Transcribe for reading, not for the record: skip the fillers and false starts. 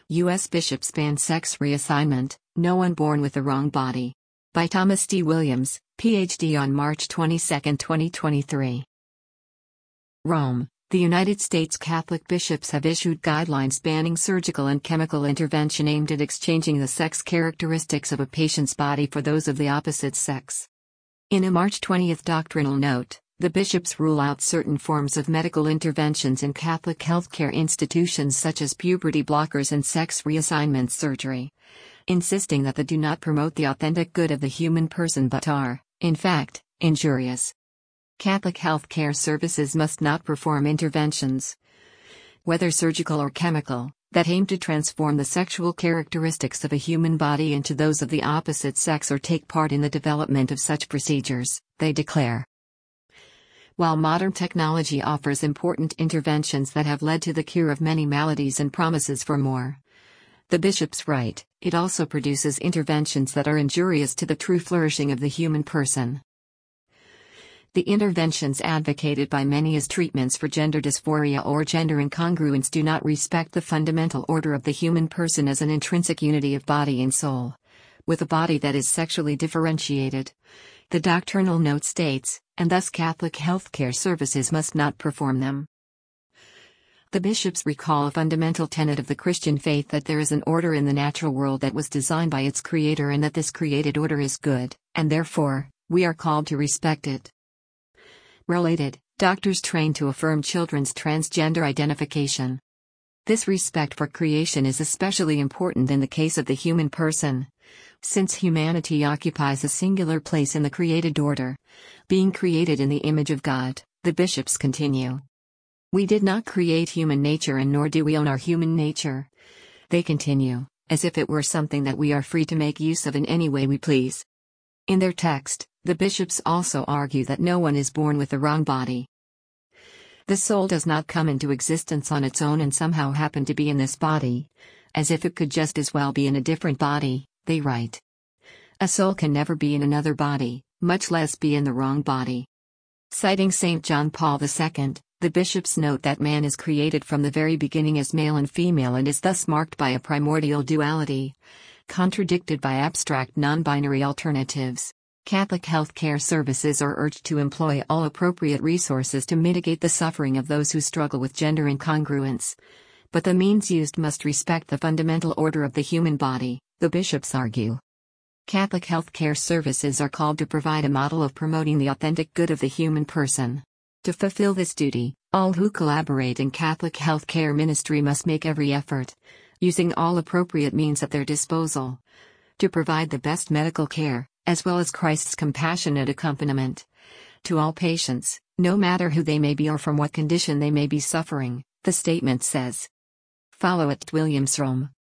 U.S. bishops ban sex reassignment, no one born with the wrong body. By Thomas D. Williams, Ph.D. on March 22, 2023. Rome. The United States Catholic bishops have issued guidelines banning surgical and chemical intervention aimed at exchanging the sex characteristics of a patient's body for those of the opposite sex. In a March 20 doctrinal note, the bishops rule out certain forms of medical interventions in Catholic healthcare institutions such as puberty blockers and sex reassignment surgery, insisting that they do not promote the authentic good of the human person but are, in fact, injurious. Catholic healthcare services must not perform interventions, whether surgical or chemical, that aim to transform the sexual characteristics of a human body into those of the opposite sex or take part in the development of such procedures, they declare. While modern technology offers important interventions that have led to the cure of many maladies and promises for more, the bishops write, it also produces interventions that are injurious to the true flourishing of the human person. The interventions advocated by many as treatments for gender dysphoria or gender incongruence do not respect the fundamental order of the human person as an intrinsic unity of body and soul, with a body that is sexually differentiated. The doctrinal note states, and thus Catholic healthcare services must not perform them. The bishops recall a fundamental tenet of the Christian faith that there is an order in the natural world that was designed by its creator and that this created order is good, and therefore, we are called to respect it. Related, doctors trained to affirm children's transgender identification. This respect for creation is especially important in the case of the human person, since humanity occupies a singular place in the created order, being created in the image of God, the bishops continue. We did not create human nature and nor do we own our human nature. They continue, as if it were something that we are free to make use of in any way we please. In their text, the bishops also argue that no one is born with the wrong body. The soul does not come into existence on its own and somehow happen to be in this body, as if it could just as well be in a different body, they write. A soul can never be in another body, much less be in the wrong body. Citing St. John Paul II, the bishops note that man is created from the very beginning as male and female and is thus marked by a primordial duality, contradicted by abstract non-binary alternatives. Catholic healthcare services are urged to employ all appropriate resources to mitigate the suffering of those who struggle with gender incongruence. But the means used must respect the fundamental order of the human body, the bishops argue. Catholic healthcare services are called to provide a model of promoting the authentic good of the human person. To fulfill this duty, all who collaborate in Catholic healthcare ministry must make every effort, using all appropriate means at their disposal, to provide the best medical care, as well as Christ's compassionate accompaniment, to all patients, no matter who they may be or from what condition they may be suffering, the statement says. Follow at Williams Rome.